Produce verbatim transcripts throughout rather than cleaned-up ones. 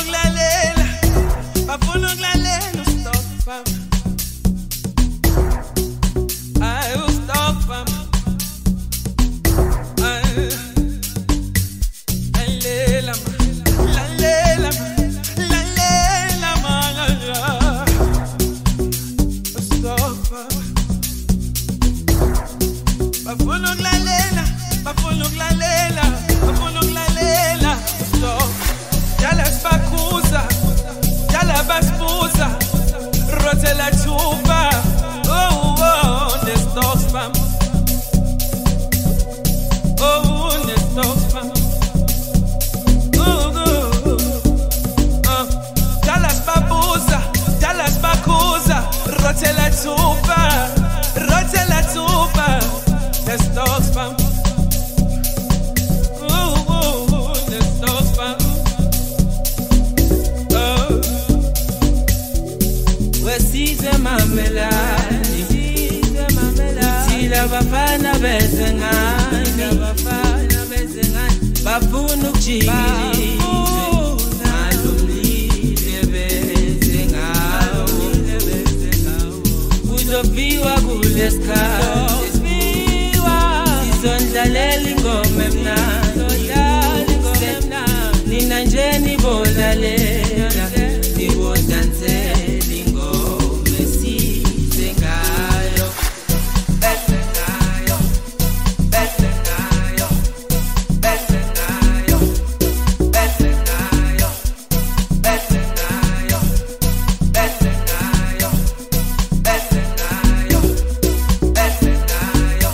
ukulalela, bafuna ukulalela stop fam. I will stop fam. Lalela, lalela, lalela manga. Stop fam. Bafuna ukulalela, bafuna ukulalela, bafuna ukulalela stop. Yala sibakhuza, yala basibuza, rothela thuba. Oh oh, the stop fam. Oh, the stop fam. Oh oh, uh, yala sibabuza, yala sibakhuza, rothela thuba, rothela thuba. Let's talk fam. Ooh, ooh, let's talk fam. Oh, wesize mamelani, wesize mamelani. Sila bafana bezengani, bafana bezengani. Bafuna ukujikili, nalumlile bezengawo, bezengawo. Uzofiwa kulesikhathi. Sondlaleli ngoma emnandi, sondlali ngoma emnandi. Nina nje nibolalela, nibodansela ingoma esize ngayo. Bese ngayo, bese ngayo, bese ngayo, bese ngayo, bese ngayo, bese ngayo, bese ngayo, bese ngayo.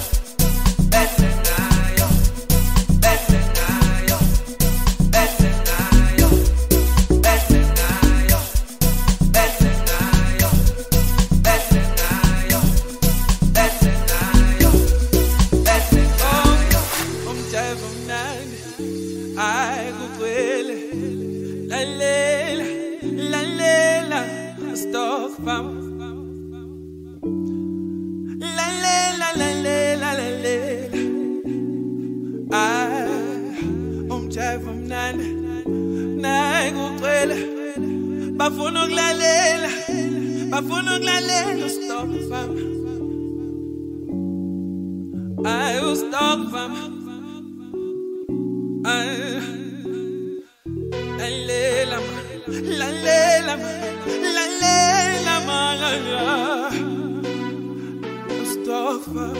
Stop fam. La la la la la la la. Ah, umjayiva mnandi, nayi kugcwele. Bafuna ukulalela, bafuna ukulalela. Stop fam. I will stop fam. Ah, la la la la la la la. Stop fam.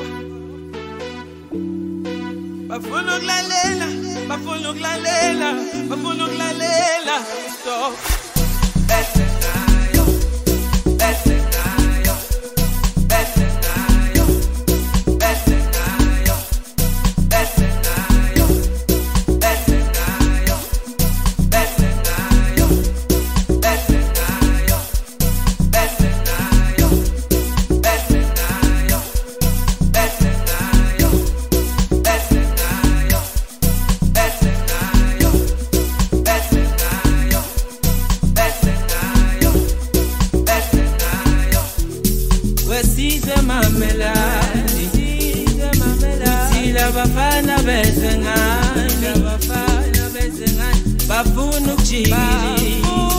Bafuna ukulalela, bafuna ukulalela, bafuna ukulalela. Stop. Bese ngayo, bese ngayo, bese ngayo, bese ngayo, bese ngayo, bese ngayo, bese ngayo, bese ngayo, bese ngayo, bese ngayo, bese ngayo, bese ngayo, bese ngayo, bese ngayo, bese ngayo, bese ngayo. Wesize mamelani, wesize mamelani. Sila bafana bezengani, bafana bezengani. Bafuna ukujikili,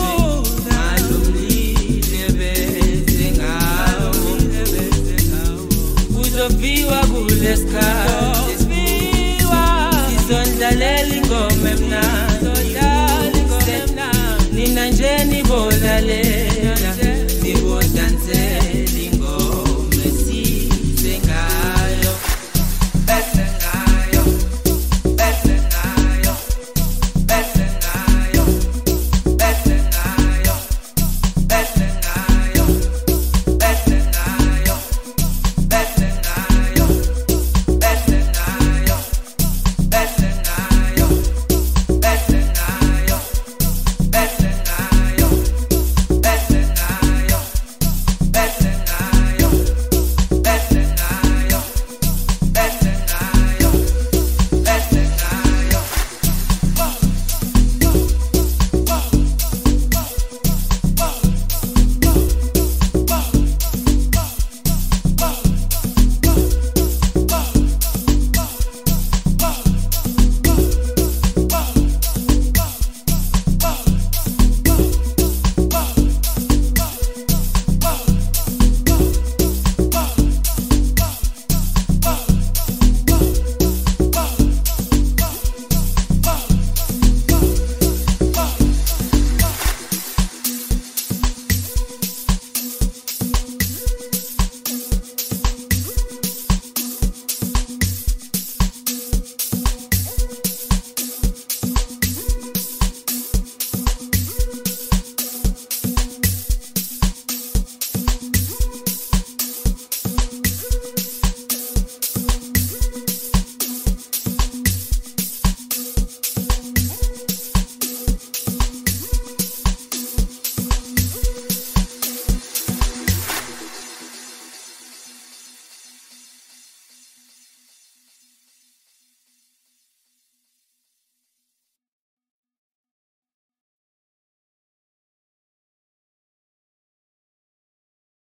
nalumlile bezengawo, bezengawo. Uzofiwa kulesikhathi, sondlaleli ingoma emnandi, sondlali ingoma emnandi. Nina nje nibolalela, nibodansela.